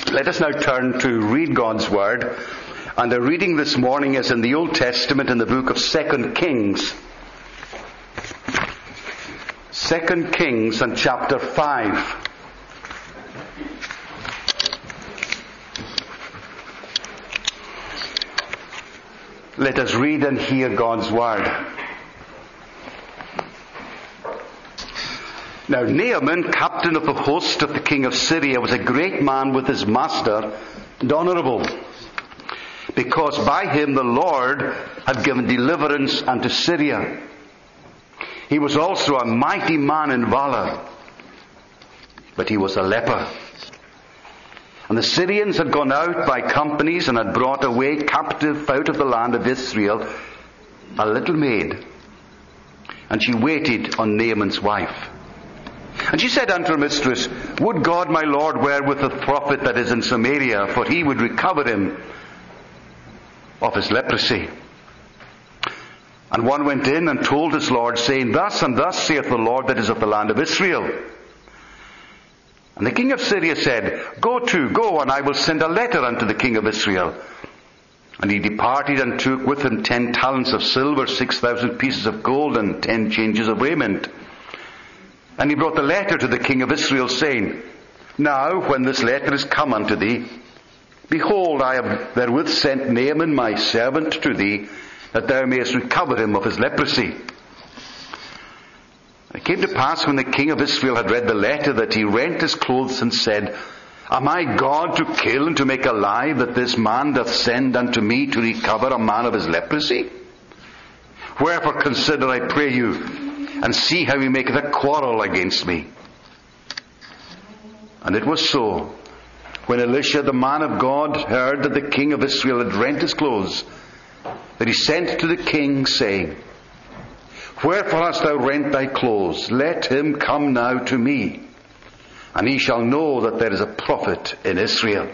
Let us now turn to read God's Word. And the reading this morning is in the Old Testament in the book of 2 Kings. 2 Kings and chapter 5. Let us read and hear God's Word. Now Naaman, captain of the host of the king of Syria, was a great man with his master, and honourable, because by him the Lord had given deliverance unto Syria. He was also a mighty man in valour, but he was a leper. And the Syrians had gone out by companies and had brought away captive out of the land of Israel a little maid. And she waited on Naaman's wife. And she said unto her mistress, Would God my Lord were with the prophet that is in Samaria, for he would recover him of his leprosy. And one went in and told his Lord, saying, Thus and thus saith the Lord that is of the land of Israel. And the king of Syria said, Go, and I will send a letter unto the king of Israel. And he departed and took with him 10 talents of silver, 6,000 pieces of gold, and 10 changes of raiment. And he brought the letter to the king of Israel, saying, Now, when this letter is come unto thee, behold, I have therewith sent Naaman my servant to thee, that thou mayest recover him of his leprosy. It came to pass when the king of Israel had read the letter that he rent his clothes and said, Am I God to kill and to make alive, that this man doth send unto me to recover a man of his leprosy? Wherefore consider, I pray you, and see how he maketh a quarrel against me. And it was so, when Elisha the man of God heard that the king of Israel had rent his clothes, that he sent to the king, saying, Wherefore hast thou rent thy clothes? Let him come now to me, and he shall know that there is a prophet in Israel.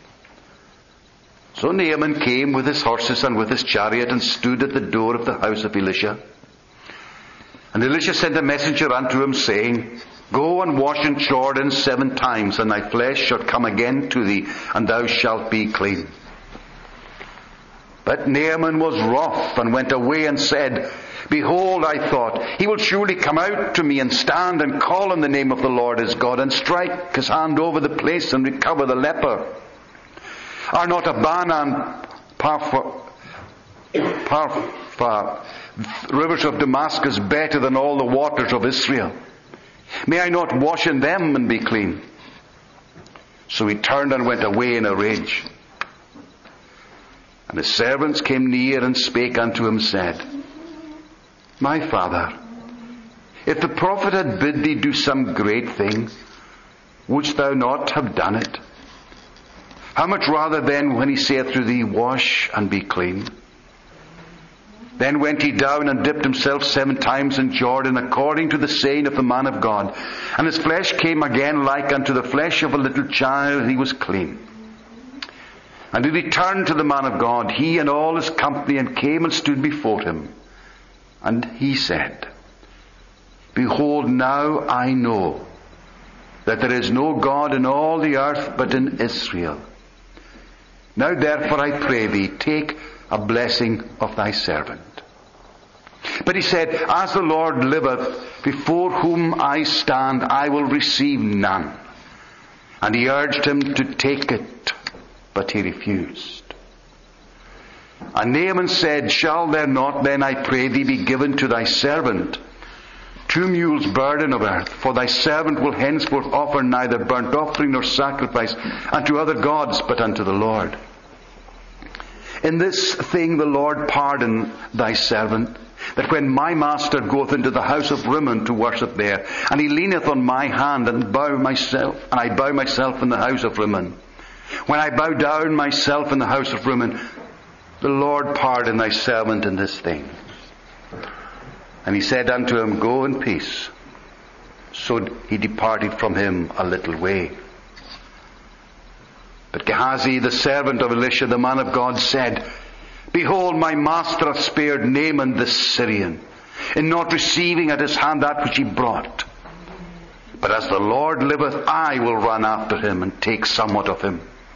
So Naaman came with his horses and with his chariot, and stood at the door of the house of Elisha. And Elisha sent a messenger unto him, saying, Go and wash in Jordan 7 times, and thy flesh shall come again to thee, and thou shalt be clean. But Naaman was wroth, and went away and said, Behold, I thought, he will surely come out to me and stand and call on the name of the Lord his God, and strike his hand over the place and recover the leper. Are not Abana and Parpha, rivers of Damascus, better than all the waters of Israel? May I not wash in them and be clean? So he turned and went away in a rage. And his servants came near and spake unto him, said, My father, if the prophet had bid thee do some great thing, wouldst thou not have done it? How much rather then when he saith to thee, Wash and be clean? Then went he down and dipped himself 7 times in Jordan, according to the saying of the man of God. And his flesh came again like unto the flesh of a little child, and he was clean. And he returned to the man of God, he and all his company, and came and stood before him. And he said, Behold, now I know that there is no God in all the earth but in Israel. Now therefore I pray thee, take a blessing of thy servant. But he said, As the Lord liveth, before whom I stand, I will receive none. And he urged him to take it, but he refused. And Naaman said, Shall there not then, I pray thee, be given to thy servant 2 mules burden of earth? For thy servant will henceforth offer neither burnt offering nor sacrifice unto other gods, but unto the Lord. In this thing the Lord pardon thy servant, that when my master goeth into the house of Rimmon to worship there, and he leaneth on my hand, and I bow myself in the house of Rimmon. When I bow down myself in the house of Rimmon, the Lord pardon thy servant in this thing. And he said unto him, Go in peace. So he departed from him a little way. But Gehazi, the servant of Elisha, the man of God, said, Behold, my master hath spared Naaman the Syrian, in not receiving at his hand that which he brought. But as the Lord liveth, I will run after him, and take somewhat of him.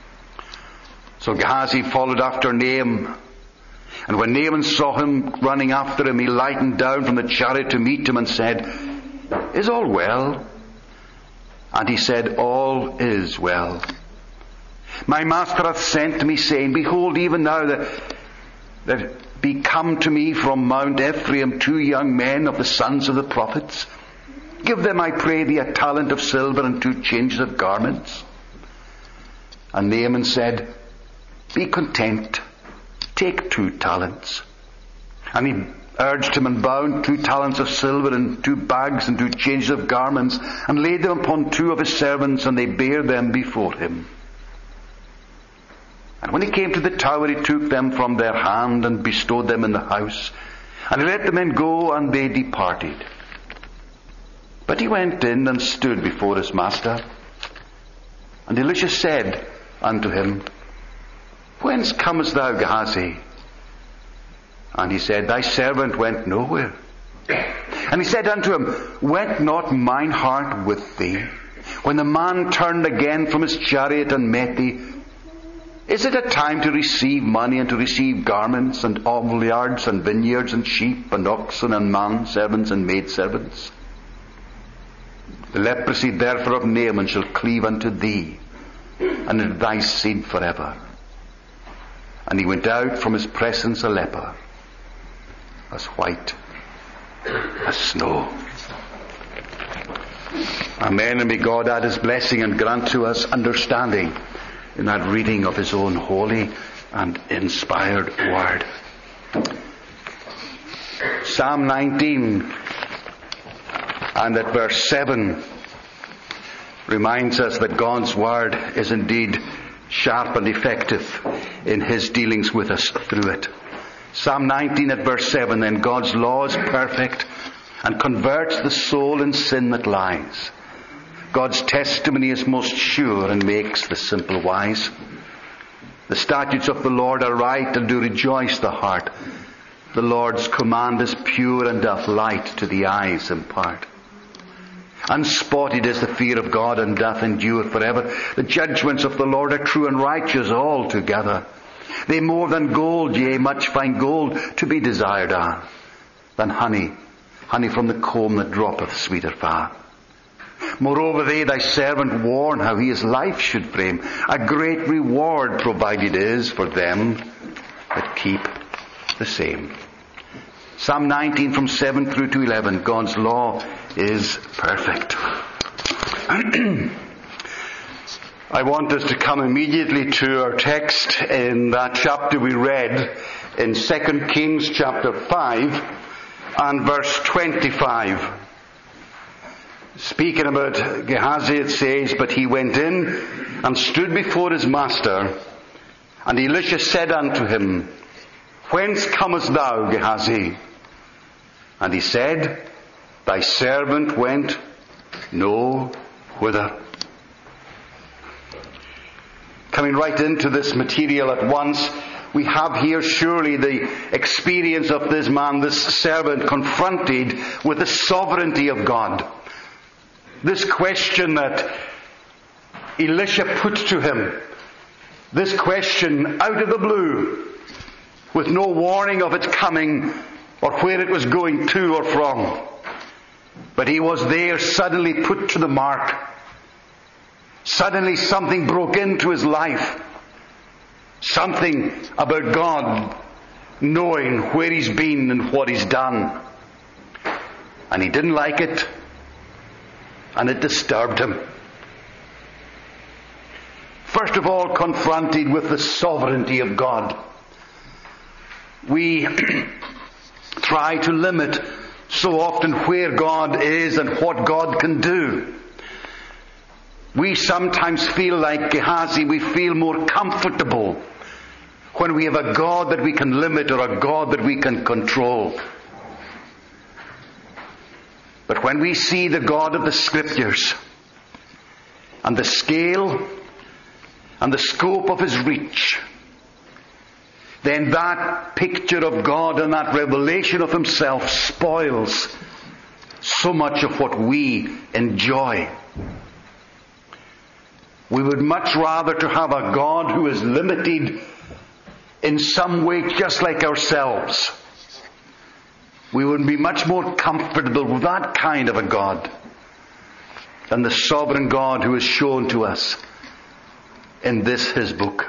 So Gehazi followed after Naaman. And when Naaman saw him running after him, he lightened down from the chariot to meet him and said, "Is all well?" And he said, "All is well. My master hath sent me, saying, Behold, even now that be come to me from Mount Ephraim 2 young men of the sons of the prophets. Give them, I pray thee, a talent of silver and 2 changes of garments." And Naaman said, "Be content. Take 2 talents. And he urged him and bound 2 talents of silver and 2 bags and 2 changes of garments, and laid them upon 2 of his servants, and they bare them before him. And when he came to the tower, he took them from their hand and bestowed them in the house. And he let the men go, and they departed. But he went in and stood before his master. And Elisha said unto him, "Whence comest thou, Gehazi?" And he said, "Thy servant went nowhere." And he said unto him, "Went not mine heart with thee, when the man turned again from his chariot and met thee? Is it a time to receive money and to receive garments and olivyards and vineyards and sheep and oxen and manservants and maidservants? The leprosy therefore of Naaman shall cleave unto thee, and unto thy seed forever." And he went out from his presence a leper, as white as snow. Amen. And may God add his blessing and grant to us understanding in that reading of his own holy and inspired word. Psalm 19 and at verse 7 reminds us that God's word is indeed sharp and effective in his dealings with us through it. Psalm 19 at verse 7, "Then God's law is perfect and converts the soul in sin that lies. God's testimony is most sure and makes the simple wise. The statutes of the Lord are right and do rejoice the heart. The Lord's command is pure and doth light to the eyes impart. Unspotted is the fear of God, and doth endure forever. The judgments of the Lord are true and righteous altogether. They more than gold, yea, much fine gold, to be desired are, than honey from the comb that droppeth sweeter far. Moreover, they thy servant warn how he his life should frame. A great reward provided is for them that keep the same." Psalm 19 from 7 through to 11. God's law is perfect. I want us to come immediately to our text in that chapter we read in 2 Kings chapter 5 and verse 25. Speaking about Gehazi, it says, "But he went in and stood before his master, and Elisha said unto him, Whence comest thou, Gehazi? And he said, Thy servant went no whither." Coming right into this material at once, we have here surely the experience of this man, this servant, confronted with the sovereignty of God. This question that Elisha put to him, this question out of the blue, with no warning of its coming or where it was going to or from. But he was there suddenly put to the mark. Suddenly something broke into his life. Something about God, knowing where he's been and what he's done. And he didn't like it. And it disturbed him. First of all, confronted with the sovereignty of God. We try to limit so often where God is and what God can do. We sometimes feel like Gehazi, we feel more comfortable when we have a God that we can limit or a God that we can control. But when we see the God of the Scriptures and the scale and the scope of his reach, then that picture of God and that revelation of himself spoils so much of what we enjoy. We would much rather to have a God who is limited in some way just like ourselves. We would be much more comfortable with that kind of a God than the sovereign God who is shown to us in this, his book.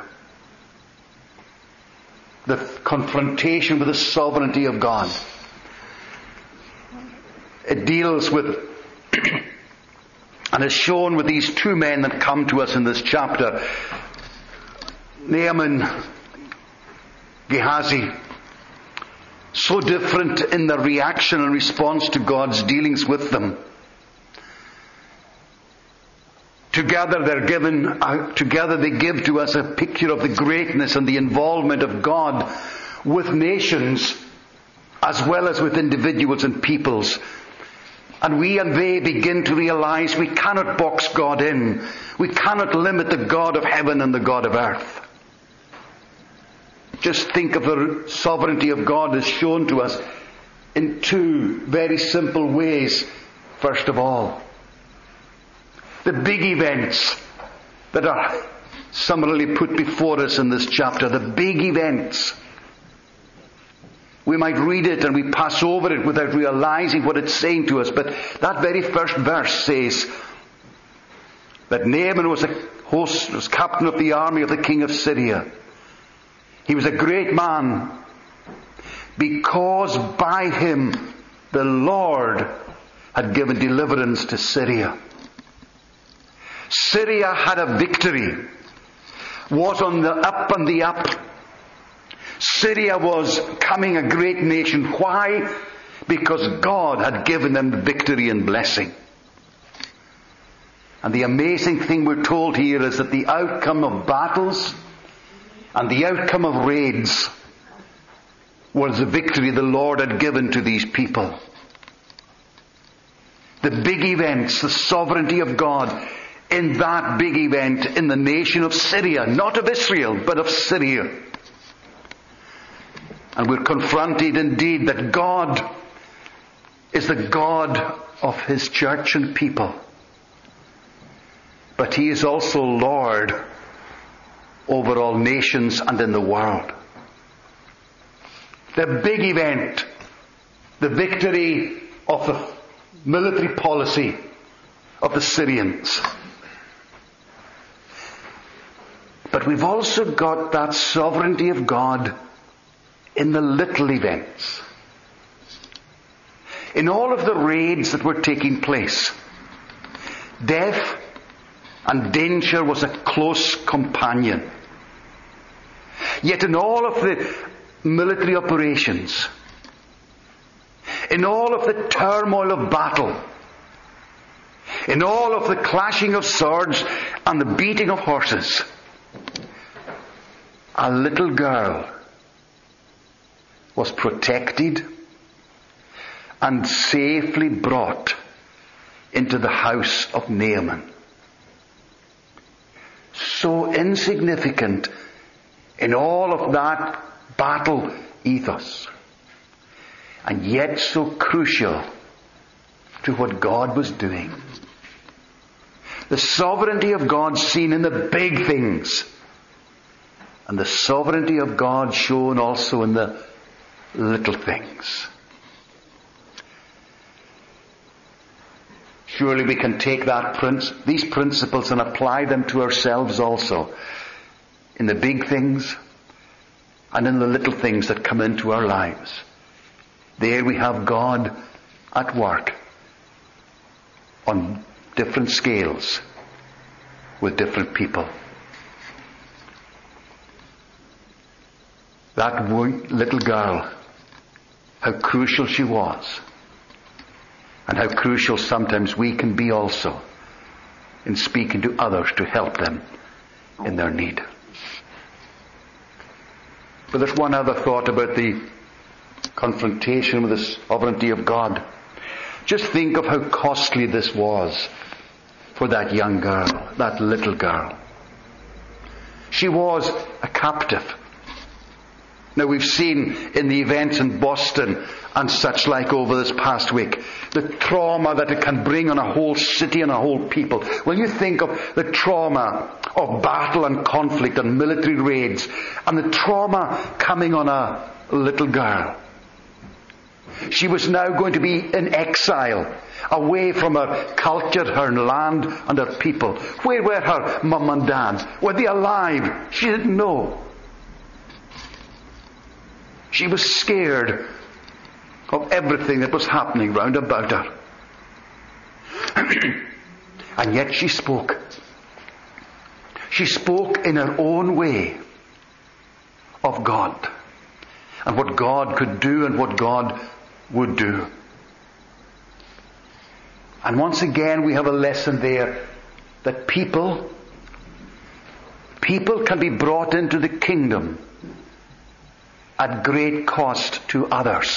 The confrontation with the sovereignty of God. It deals with and is shown with these two men that come to us in this chapter. Naaman, Gehazi. So different in their reaction and response to God's dealings with them. Together they give to us a picture of the greatness and the involvement of God with nations as well as with individuals and peoples. And we and they begin to realize we cannot box God in. We cannot limit the God of heaven and the God of earth. Just think of the sovereignty of God as shown to us in two very simple ways. First of all, the big events that are summarily put before us in this chapter. The big events. We might read it and we pass over it without realizing what it's saying to us. But that very first verse says that Naaman was captain of the army of the king of Syria. He was a great man because by him the Lord had given deliverance to Syria. Syria had a victory, was on the up and the up. Syria was becoming a great nation. Why? Because God had given them the victory and blessing. And the amazing thing we're told here is that the outcome of battles and the outcome of raids was the victory the Lord had given to these people. The big events, the sovereignty of God in that big event in the nation of Syria, not of Israel, but of Syria. And we're confronted indeed that God is the God of his church and people. But he is also Lord over all nations and in the world. The big event, the victory of the military policy of the Syrians. But we've also got that sovereignty of God in the little events. In all of the raids that were taking place, death and danger was a close companion. Yet in all of the military operations, in all of the turmoil of battle, in all of the clashing of swords and the beating of horses, a little girl was protected and safely brought into the house of Naaman. So insignificant in all of that battle ethos, and yet so crucial to what God was doing. The sovereignty of God seen in the big things, and the sovereignty of God shown also in the little things. Surely we can take these principles and apply them to ourselves also, in the big things and in the little things that come into our lives. There we have God at work on different scales with different people. That little girl, how crucial she was, and how crucial sometimes we can be also in speaking to others to help them in their need. But there's one other thought about the confrontation with the sovereignty of God. Just think of how costly this was for that young girl, that little girl. She was a captive. Now we've seen in the events in Boston and such like over this past week, the trauma that it can bring on a whole city and a whole people. When you think of the trauma of battle and conflict and military raids, and the trauma coming on a little girl. She was now going to be in exile, away from her culture, her land, and her people. Where were her mum and dad? Were they alive? She didn't know. She was scared of everything that was happening round about her. And yet she spoke. She spoke in her own way of God, and what God could do and what God would do. And once again we have a lesson there that people can be brought into the kingdom at great cost to others.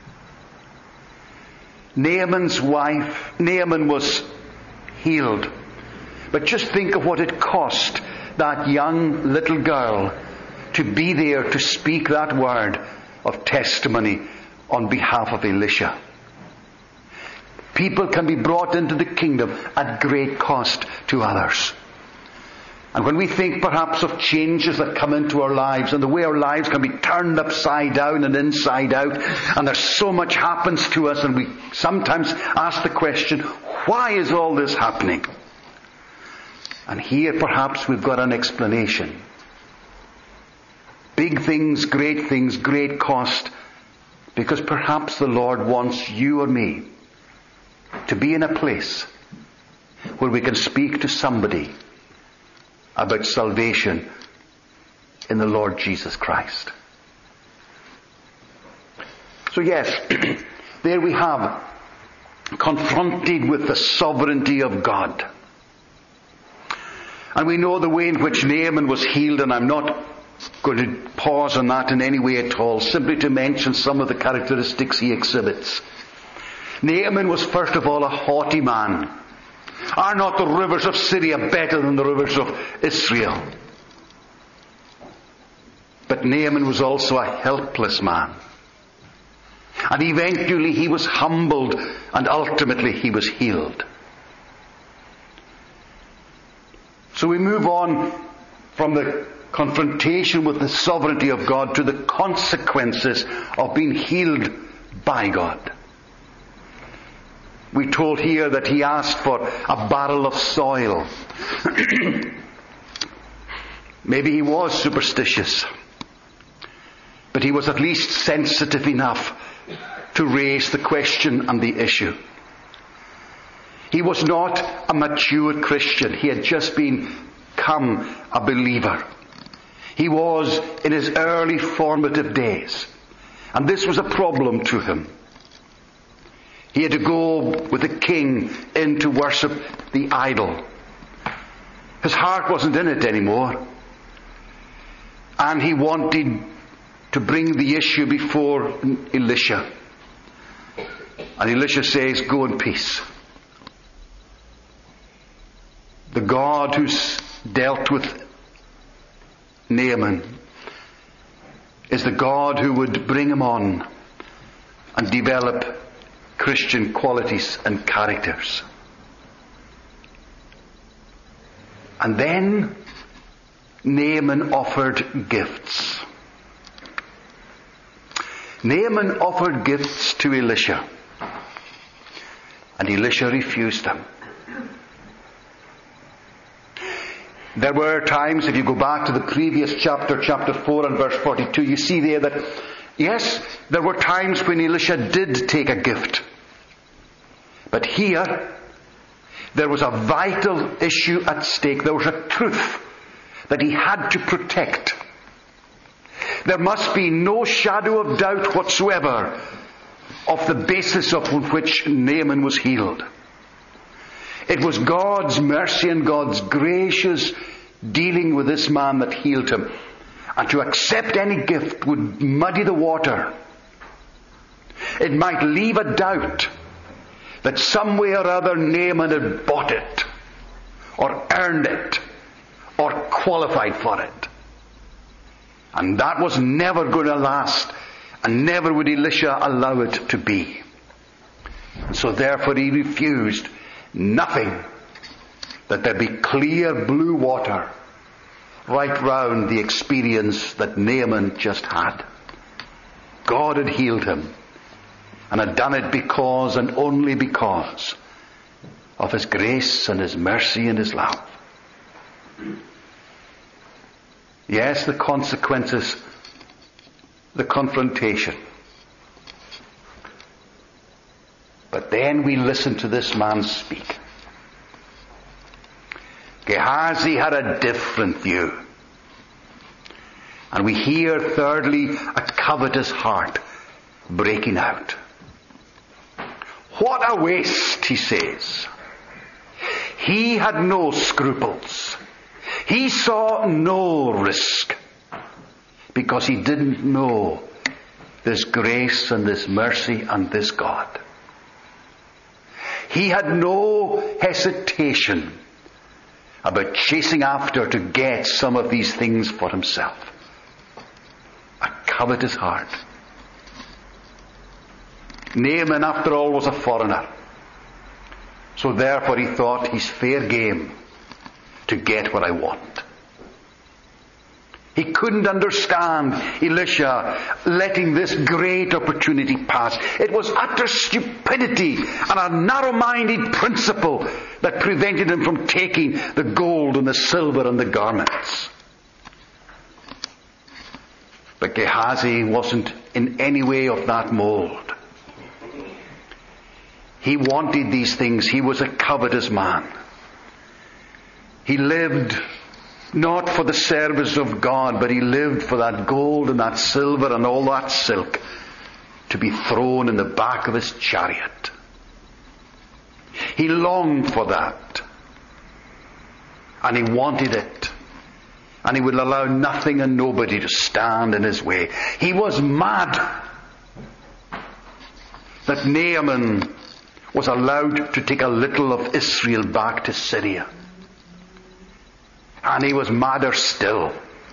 Naaman was healed. But just think of what it cost that young little girl to be there to speak that word of testimony on behalf of Elisha. People can be brought into the kingdom at great cost to others. And when we think perhaps of changes that come into our lives and the way our lives can be turned upside down and inside out, and there's so much happens to us, and we sometimes ask the question, why is all this happening? And here perhaps we've got an explanation. Big things, great cost, because perhaps the Lord wants you or me to be in a place where we can speak to somebody about salvation in the Lord Jesus Christ. So yes, there we have, confronted with the sovereignty of God. And we know the way in which Naaman was healed, and I'm not going to pause on that in any way at all, simply to mention some of the characteristics he exhibits. Naaman was first of all a haughty man. Are not the rivers of Syria better than the rivers of Israel? But Naaman was also a helpless man. And eventually he was humbled, and ultimately he was healed. So we move on from the confrontation with the sovereignty of God to the consequences of being healed by God. We told here that he asked for a barrel of soil. Maybe he was superstitious, but he was at least sensitive enough to raise the question and the issue. He was not a mature Christian. He had just become a believer. He was in his early formative days. And this was a problem to him. He had to go with the king in to worship the idol. His heart wasn't in it anymore. And he wanted to bring the issue before Elisha. And Elisha says, go in peace. The God who's dealt with Naaman is the God who would bring him on and develop Christian qualities and characters. And then Naaman offered gifts. Naaman offered gifts to Elisha, and Elisha refused them. There were times, if you go back to the previous chapter 4 and verse 42, you see there that, yes, there were times when Elisha did take a gift. But here, there was a vital issue at stake. There was a truth that he had to protect. There must be no shadow of doubt whatsoever of the basis upon which Naaman was healed. It was God's mercy and God's gracious dealing with this man that healed him. And to accept any gift would muddy the water. It might leave a doubt that some way or other Naaman had bought it, or earned it, or qualified for it. And that was never going to last, and never would Elisha allow it to be. And so therefore he refused nothing that there be clear blue water right round the experience that Naaman just had. God had healed him, and had done it because and only because of His grace and His mercy and His love. Yes, the consequences, the confrontation. But then we listen to this man speak. Gehazi had a different view. And we hear, thirdly, a covetous heart breaking out. What a waste, he says. He had no scruples. He saw no risk, because he didn't know this grace and this mercy and this God. He had no hesitation about chasing after to get some of these things for himself. A covetous heart. Naaman, after all, was a foreigner. So therefore he thought, he's fair game to get what I want. He couldn't understand Elisha letting this great opportunity pass. It was utter stupidity and a narrow-minded principle that prevented him from taking the gold and the silver and the garments. But Gehazi wasn't in any way of that mold. He wanted these things. He was a covetous man. He lived not for the service of God, but he lived for that gold and that silver and all that silk to be thrown in the back of his chariot. He longed for that. And he wanted it. And he would allow nothing and nobody to stand in his way. He was mad that Naaman was allowed to take a little of Israel back to Syria. And he was madder still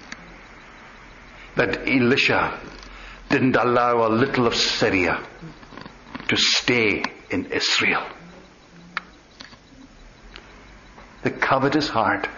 that Elisha didn't allow a little of Syria to stay in Israel. The covetous heart.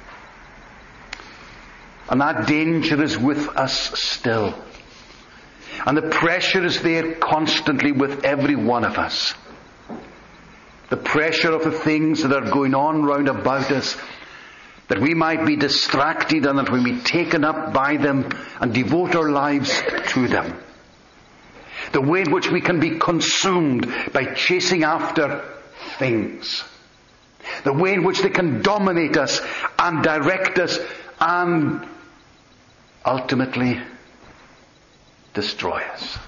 And that danger is with us still. And the pressure is there constantly with every one of us. The pressure of the things that are going on round about us, that we might be distracted and that we may be taken up by them and devote our lives to them. The way in which we can be consumed by chasing after things. The way in which they can dominate us and direct us and ultimately destroy us.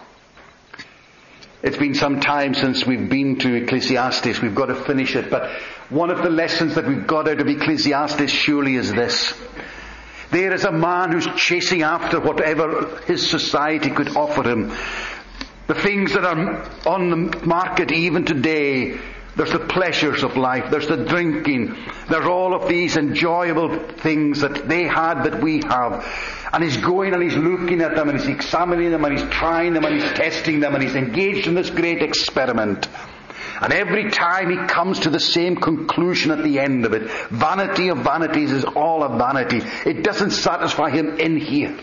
It's been some time since we've been to Ecclesiastes. We've got to finish it. But one of the lessons that we've got out of Ecclesiastes surely is this. There is a man who's chasing after whatever his society could offer him. The things that are on the market even today. There's the pleasures of life. There's the drinking. There's all of these enjoyable things that they had that we have. And he's going and he's looking at them and he's examining them and he's trying them and he's testing them and he's engaged in this great experiment. And every time he comes to the same conclusion at the end of it. Vanity of vanities is all a vanity. It doesn't satisfy him in here.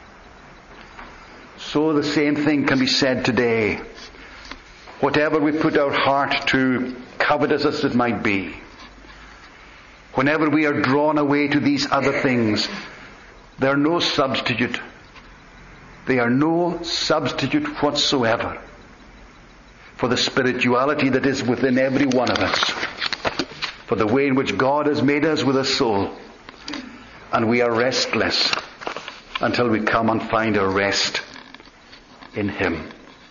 So the same thing can be said today. Whatever we put our heart to, covetous as it might be, whenever we are drawn away to these other things, they are no substitute. They are no substitute whatsoever for the spirituality that is within every one of us, for the way in which God has made us with a soul, and we are restless until we come and find our rest in Him.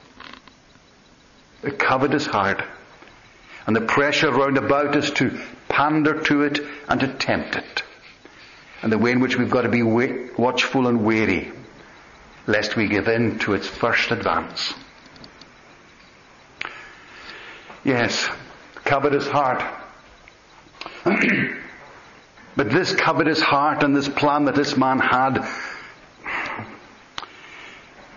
The covetous heart and the pressure round about us to pander to it and to tempt it, and the way in which we've got to be watchful and wary lest we give in to its first advance. Yes, covetous heart. But this covetous heart and this plan that this man had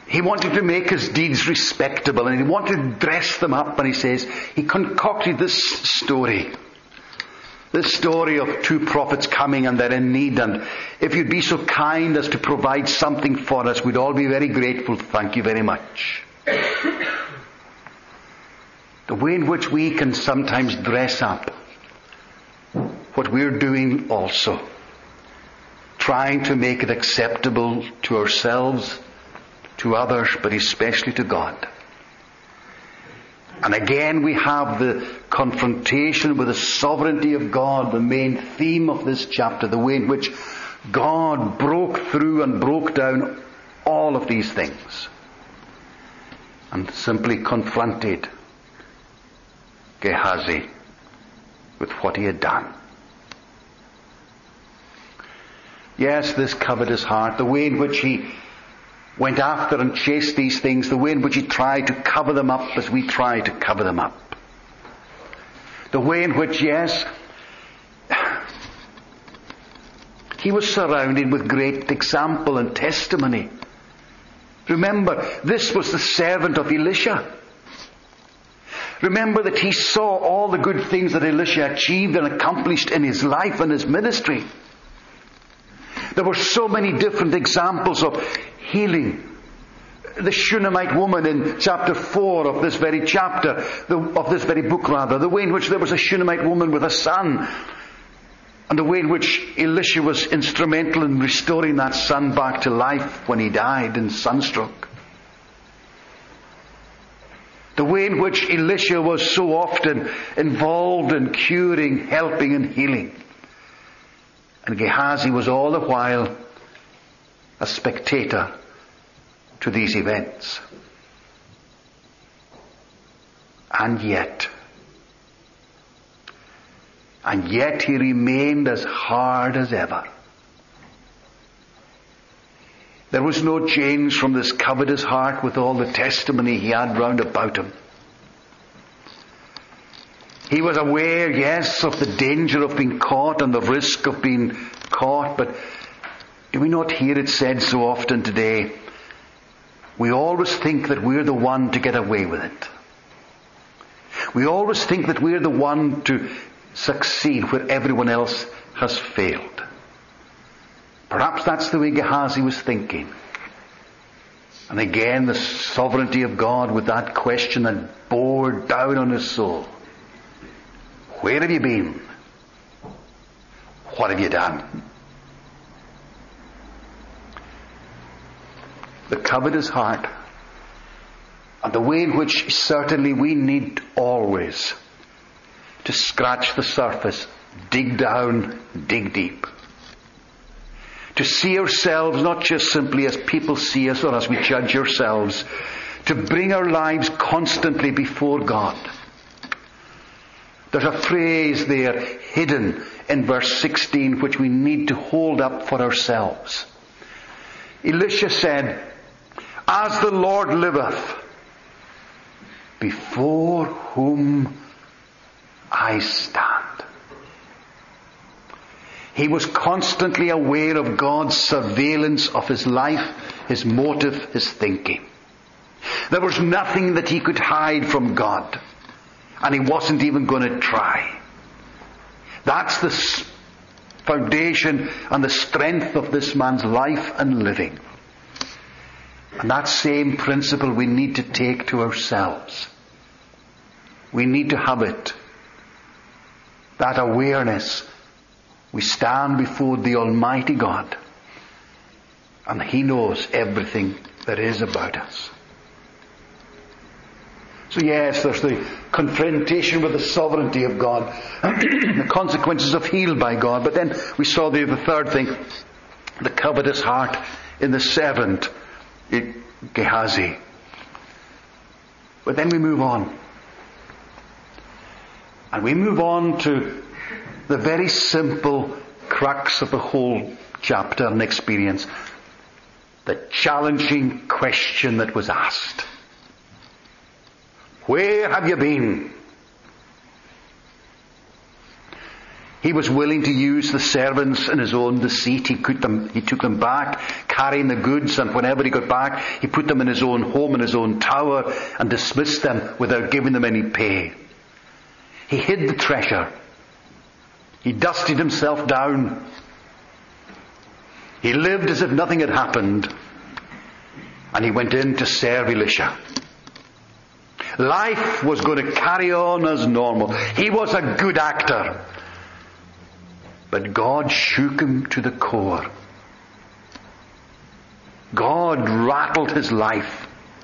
He wanted to make his deeds respectable, and he wanted to dress them up, and he says, he concocted this story. This story of two prophets coming and they're in need, and if you'd be so kind as to provide something for us, we'd all be very grateful. Thank you very much. The way in which we can sometimes dress up what we're doing also, trying to make it acceptable to ourselves, to others, but especially to God. And again we have the confrontation with the sovereignty of God, the main theme of this chapter, the way in which God broke through and broke down all of these things and simply confronted Gehazi with what he had done. Yes, this covetous heart, the way in which he went after and chased these things, the way in which he tried to cover them up as we try to cover them up. The way in which, yes, he was surrounded with great example and testimony. Remember, this was the servant of Elisha. Remember that he saw all the good things that Elisha achieved and accomplished in his life and his ministry. There were so many different examples of healing. The Shunammite woman in chapter 4 of this very chapter, of this very book rather, the way in which there was a Shunammite woman with a son, and the way in which Elisha was instrumental in restoring that son back to life when he died in sunstroke. The way in which Elisha was so often involved in curing, helping and healing. And Gehazi was all the while a spectator to these events. And yet he remained as hard as ever. There was no change from this covetous heart with all the testimony he had round about him. He was aware, yes, of the danger of being caught and the risk of being caught, but do we not hear it said so often today? We always think that we're the one to get away with it. We always think that we're the one to succeed where everyone else has failed. Perhaps that's the way Gehazi was thinking. And again, the sovereignty of God with that question that bore down on his soul. Where have you been? What have you done? The covetous heart, and the way in which certainly we need always to scratch the surface, dig down, dig deep. To see ourselves not just simply as people see us or as we judge ourselves, to bring our lives constantly before God. There's a phrase there hidden in verse 16 which we need to hold up for ourselves. Elisha said, "As the Lord liveth, before whom I stand." He was constantly aware of God's surveillance of his life, his motive, his thinking. There was nothing that he could hide from God. And he wasn't even going to try. That's the foundation and the strength of this man's life and living. And that same principle we need to take to ourselves. We need to have it. That awareness. We stand before the Almighty God. And He knows everything there is about us. So yes, there's the confrontation with the sovereignty of God, the consequences of healed by God. But then we saw the third thing, the covetous heart in the servant, Gehazi. But then we move on. And we move on to the very simple crux of the whole chapter and experience. The challenging question that was asked. Where have you been? He was willing to use the servants in his own deceit. He took them back, carrying the goods, and whenever he got back, he put them in his own home, in his own tower, and dismissed them without giving them any pay. He hid the treasure. He dusted himself down. He lived as if nothing had happened. And he went in to serve Elisha. Life was going to carry on as normal. He was a good actor. But God shook him to the core. God rattled his life.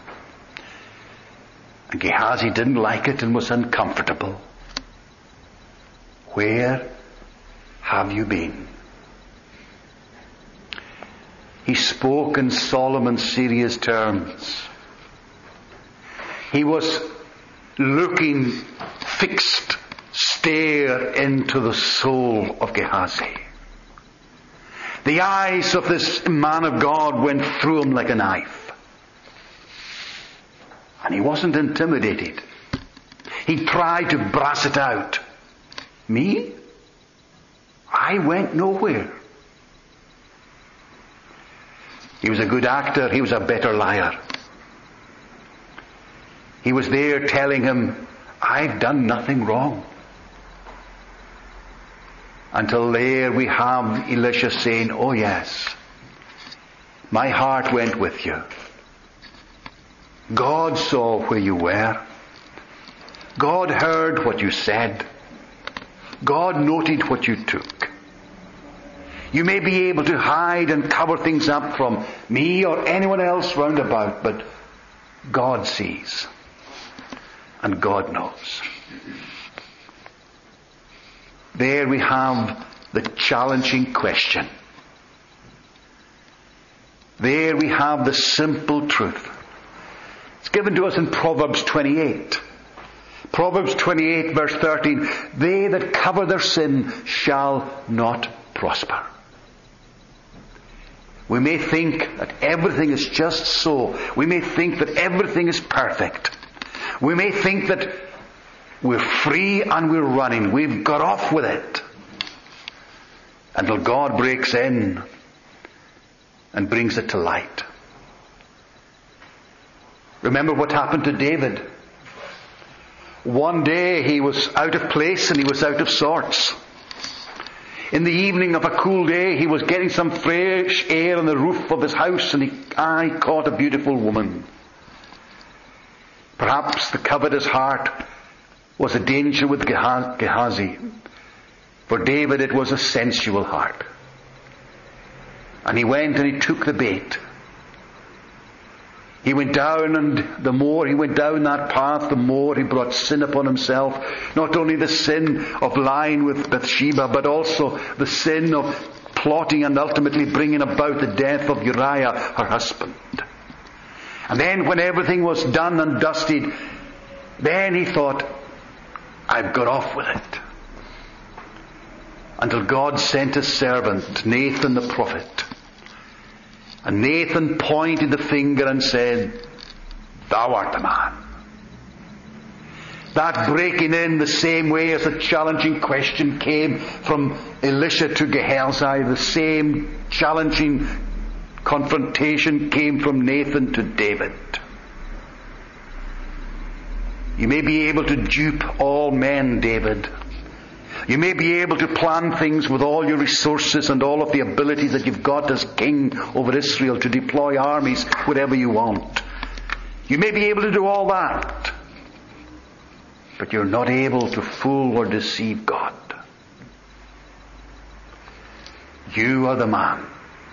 And Gehazi didn't like it and was uncomfortable. Where have you been? He spoke in solemn and serious terms. He was looking fixed, stare into the soul of Gehazi. The eyes of this man of God went through him like a knife. And he wasn't intimidated. He tried to brass it out. Me? I went nowhere. He was a good actor. He was a better liar. He was there telling him, I've done nothing wrong. Until there we have Elisha saying, oh yes, my heart went with you. God saw where you were. God heard what you said. God noted what you took. You may be able to hide and cover things up from me or anyone else round about, but God sees. And God knows. There we have the challenging question. There we have the simple truth. It's given to us in Proverbs 28. Proverbs 28 verse 13. They that cover their sin shall not prosper. We may think that everything is just so. We may think that everything is perfect. We may think that we're free and we're running. We've got off with it. Until God breaks in and brings it to light. Remember what happened to David. One day he was out of place and he was out of sorts. In the evening of a cool day, he was getting some fresh air on the roof of his house, and his eye caught a beautiful woman. Perhaps the covetous heart was a danger with Gehazi. For David it was a sensual heart. And he went and he took the bait. He went down, and the more he went down that path, the more he brought sin upon himself. Not only the sin of lying with Bathsheba, but also the sin of plotting and ultimately bringing about the death of Uriah, her husband. And then when everything was done and dusted, then he thought, I've got off with it. Until God sent his servant, Nathan the prophet. And Nathan pointed the finger and said, thou art the man. That breaking in the same way as the challenging question came from Elisha to Gehazi, the same challenging confrontation came from Nathan to David. You may be able to dupe all men, David. You may be able to plan things with all your resources and all of the abilities that you've got as king over Israel to deploy armies wherever you want. You may be able to do all that. But you're not able to fool or deceive God. You are the man.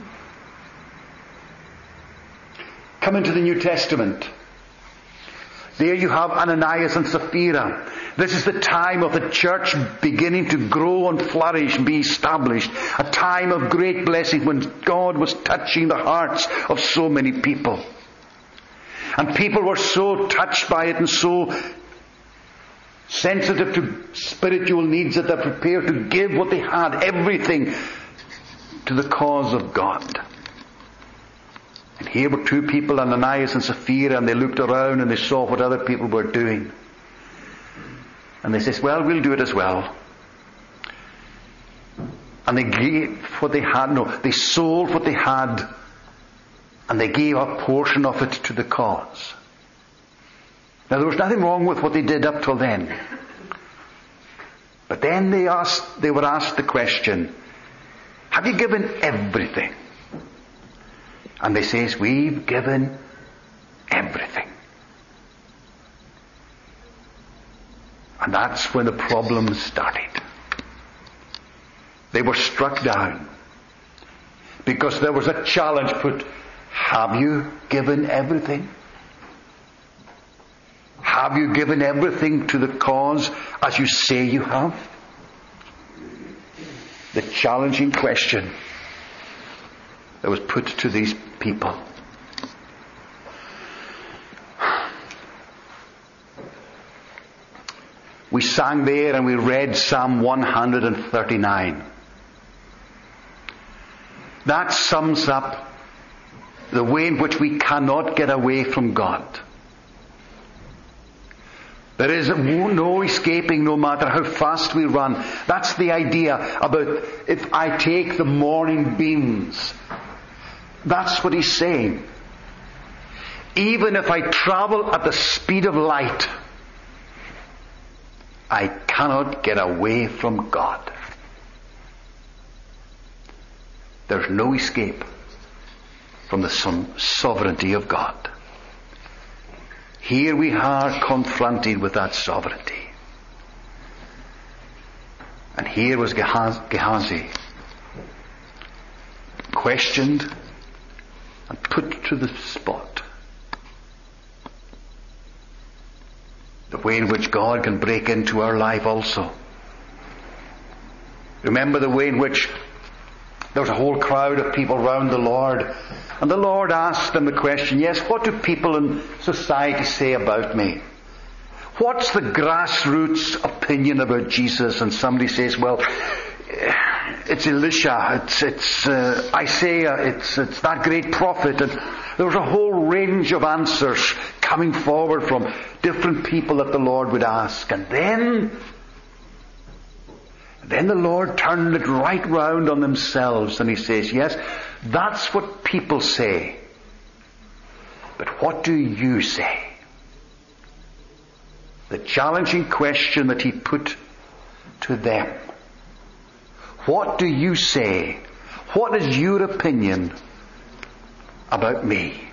Come into the New Testament. There you have Ananias and Sapphira. This is the time of the church beginning to grow and flourish and be established. A time of great blessing when God was touching the hearts of so many people. And people were so touched by it and so sensitive to spiritual needs that they're prepared to give what they had, everything, to the cause of God. And here were two people, Ananias and Sapphira, and they looked around and they saw what other people were doing. And they said, well, we'll do it as well. And they gave what they had. No, they sold what they had, and they gave a portion of it to the cause. Now, there was nothing wrong with what they did up till then. But then they were asked the question, have you given everything? And they says, we've given everything. And that's when the problem started. They were struck down because there was a challenge put. Have you given everything? Have you given everything to the cause as you say you have? The challenging question that was put to these people. We sang there and we read Psalm 139. That sums up the way in which we cannot get away from God. There is no escaping, no matter how fast we run. That's the idea about if I take the morning beams. That's what he's saying. Even if I travel at the speed of light, I cannot get away from God. There's no escape from the sovereignty of God. Here we are confronted with that sovereignty. And here was Gehazi, questioned and put to the spot. The way in which God can break into our life also. Remember the way in which there was a whole crowd of people round the Lord, and the Lord asked them the question, yes, what do people in society say about me? What's the grassroots opinion about Jesus? And somebody says, well, it's Elisha, it's Isaiah, it's that great prophet. And there was a whole range of answers coming forward from different people that the Lord would ask. And then the Lord turned it right round on themselves and he says, yes, that's what people say. But what do you say? The challenging question that he put to them. What do you say? What is your opinion about me?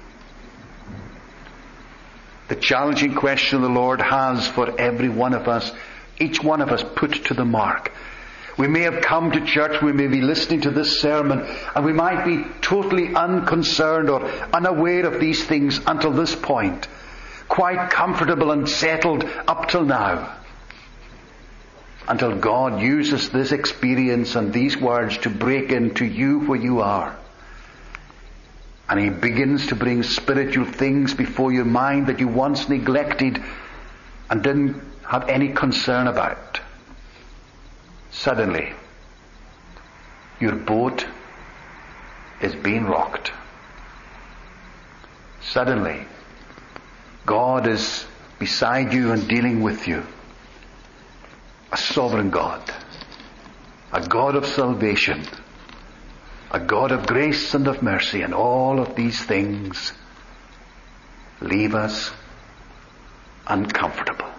The challenging question the Lord has for every one of us, each one of us put to the mark. We may have come to church, we may be listening to this sermon, and we might be totally unconcerned or unaware of these things until this point. Quite comfortable and settled up till now. Until God uses this experience and these words to break into you where you are. And He begins to bring spiritual things before your mind that you once neglected and didn't have any concern about. Suddenly, your boat is being rocked. Suddenly, God is beside you and dealing with you. A sovereign God. A God of salvation. A God of grace and of mercy. And all of these things leave us uncomfortable.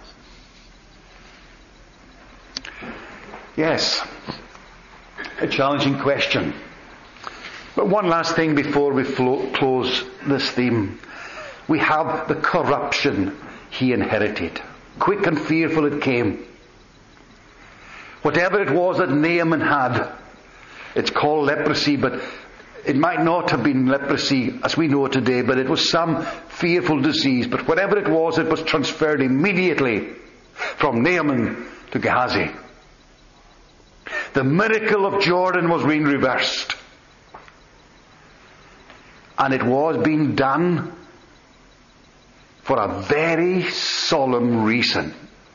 Yes, a challenging question. But one last thing before we close this theme. We have the corruption he inherited. Quick and fearful it came. Whatever it was that Naaman had, it's called leprosy, but it might not have been leprosy as we know it today, but it was some fearful disease. But whatever it was transferred immediately from Naaman to Gehazi. The miracle of Jordan was being reversed. And it was being done for a very solemn reason.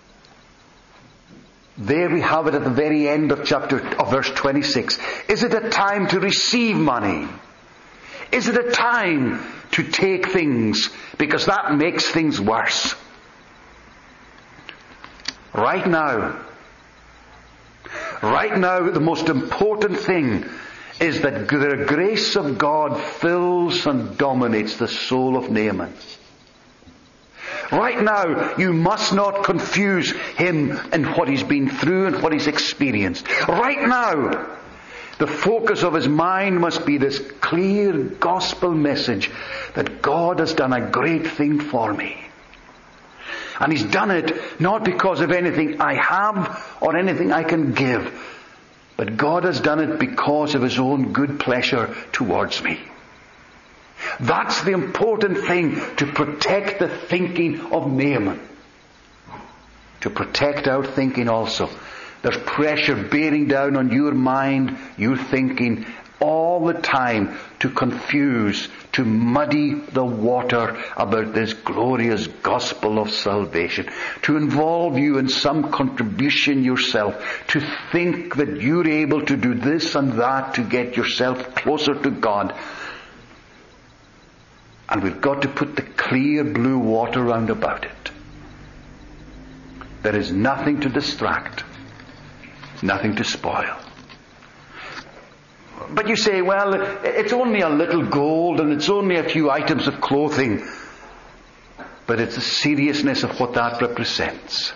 There we have it at the very end of verse 26. Is it a time to receive money? Is it a time to take things? Because that makes things worse. Right now, Right now, the most important thing is that the grace of God fills and dominates the soul of Naaman. Right now, you must not confuse him and what he's been through and what he's experienced. Right now, the focus of his mind must be this clear gospel message that God has done a great thing for me. And he's done it not because of anything I have or anything I can give, but God has done it because of his own good pleasure towards me. That's the important thing, to protect the thinking of Naaman. To protect our thinking also. There's pressure bearing down on your mind, your thinking, all the time to confuse, to muddy the water about this glorious gospel of salvation. To involve you in some contribution yourself. To think that you're able to do this and that to get yourself closer to God. And we've got to put the clear blue water round about it. There is nothing to distract, nothing to spoil. But you say, well, it's only a little gold and it's only a few items of clothing. But it's the seriousness of what that represents.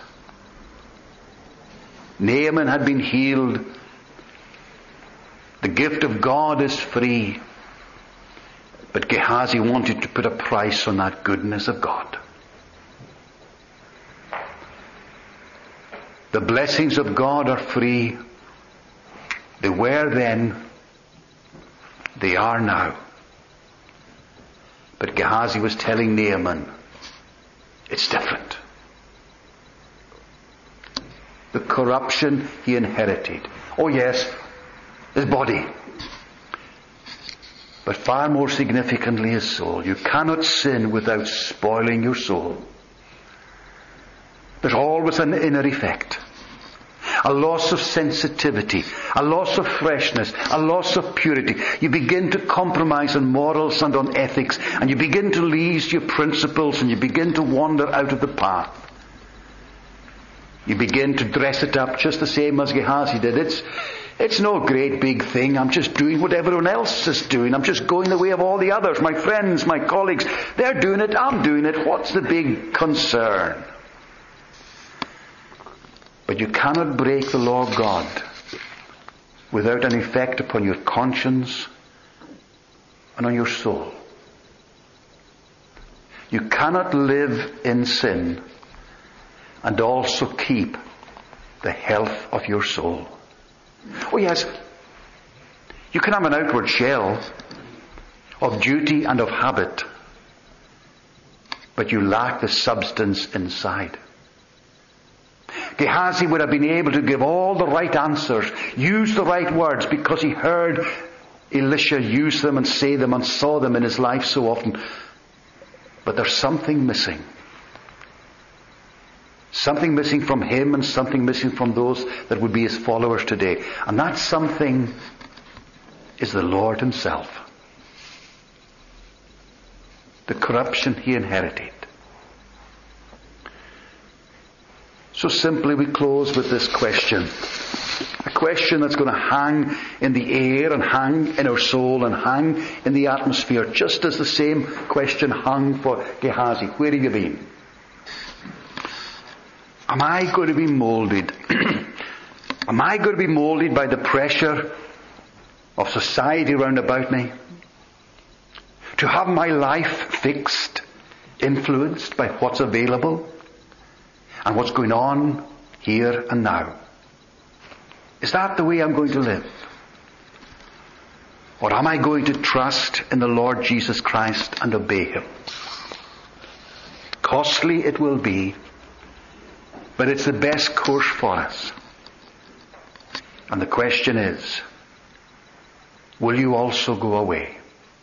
Naaman had been healed. The gift of God is free. But Gehazi wanted to put a price on that goodness of God. The blessings of God are free. They were then. They are now. But Gehazi was telling Naaman, it's different. The corruption he inherited. Oh yes, his body. But far more significantly, his soul. You cannot sin without spoiling your soul. There's always an inner effect. A loss of sensitivity, a loss of freshness, a loss of purity. You begin to compromise on morals and on ethics, and you begin to lose your principles, and you begin to wander out of the path. You begin to dress it up just the same as Gehazi did. It's no great big thing. I'm just doing what everyone else is doing. I'm just going the way of all the others. My friends, my colleagues, they're doing it. I'm doing it. What's the big concern? But you cannot break the law of God without an effect upon your conscience and on your soul. You cannot live in sin and also keep the health of your soul. Oh yes, you can have an outward shell of duty and of habit, but you lack the substance inside. Gehazi would have been able to give all the right answers, use the right words, because he heard Elisha use them and say them and saw them in his life so often. But there's something missing. Something missing from him and something missing from those that would be his followers today. And that something is the Lord himself. The corruption he inherited. So simply we close with this question. A question that's going to hang in the air and hang in our soul and hang in the atmosphere, just as the same question hung for Gehazi. Where have you been? Am I going to be molded? Am I going to be molded by the pressure of society round about me? To have my life fixed, influenced by what's available and what's going on here and now? Is that the way I'm going to live? Or am I going to trust in the Lord Jesus Christ and obey him? Costly it will be, but it's the best course for us. And the question is, will you also go away?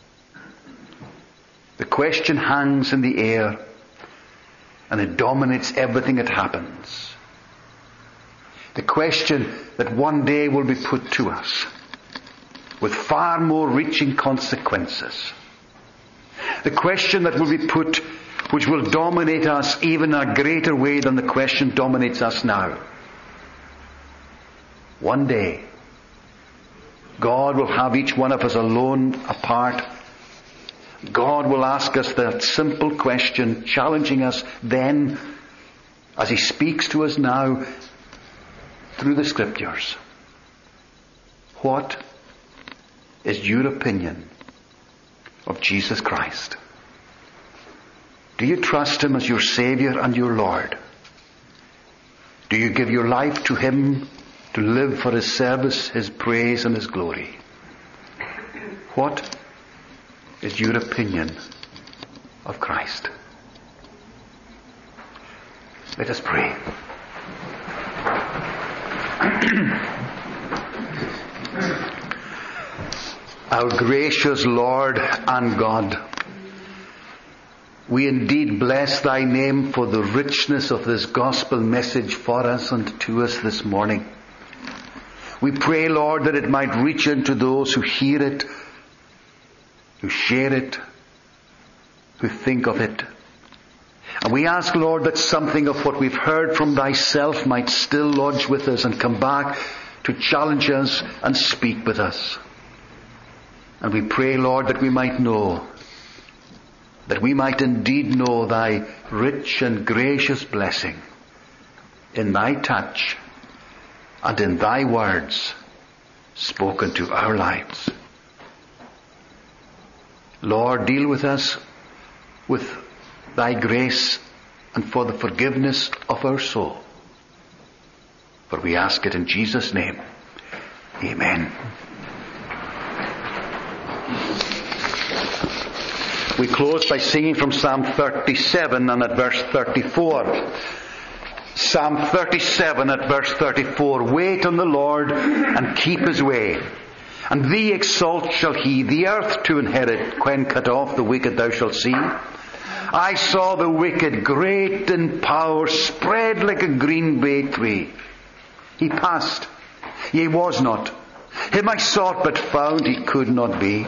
The question hangs in the air and it dominates everything that happens. The question that one day will be put to us with far more reaching consequences. The question that will be put, which will dominate us even in a greater way than the question dominates us now. one day, God will have each one of us alone, apart. God will ask us that simple question, challenging us then, as He speaks to us now through the Scriptures. What is your opinion of Jesus Christ? Do you trust Him as your Savior and your Lord? Do you give your life to Him to live for His service, His praise and His glory? What is your opinion of Christ? Let us pray. Our gracious Lord and God, we indeed bless Thy name for the richness of this gospel message for us and to us this morning. We pray, Lord, that it might reach into those who hear it, who share it, who think of it. And we ask, Lord, that something of what we've heard from Thyself might still lodge with us and come back to challenge us and speak with us. And we pray, Lord, that we might know, that we might indeed know Thy rich and gracious blessing in Thy touch and in Thy words spoken to our lives. Lord, deal with us with Thy grace and for the forgiveness of our soul. For we ask it in Jesus' name. Amen. We close by singing from Psalm 37 and at verse 34. Psalm 37 at verse 34. Wait on the Lord and keep His way. And thee exalt shall He, the earth to inherit. When cut off the wicked thou shalt see. I saw the wicked, great in power, spread like a green bay tree. He passed, yea was not. Him I sought but found He could not be.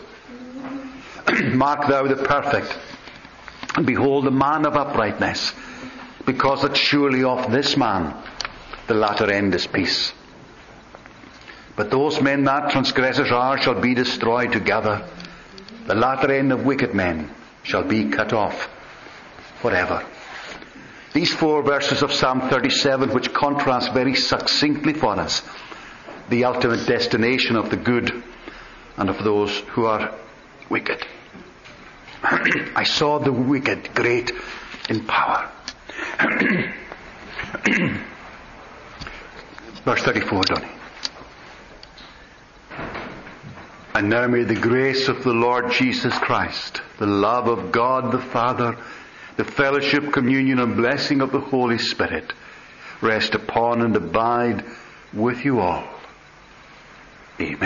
Mark thou the perfect, and behold the man of uprightness, because that surely of this man the latter end is peace. But those men that transgressors are shall be destroyed together. The latter end of wicked men shall be cut off forever. These 4 verses of Psalm 37, which contrast very succinctly for us the ultimate destination of the good and of those who are wicked. I saw the wicked great in power. Verse 34, Donnie. And now may the grace of the Lord Jesus Christ, the love of God the Father, the fellowship, communion and blessing of the Holy Spirit rest upon and abide with you all. Amen.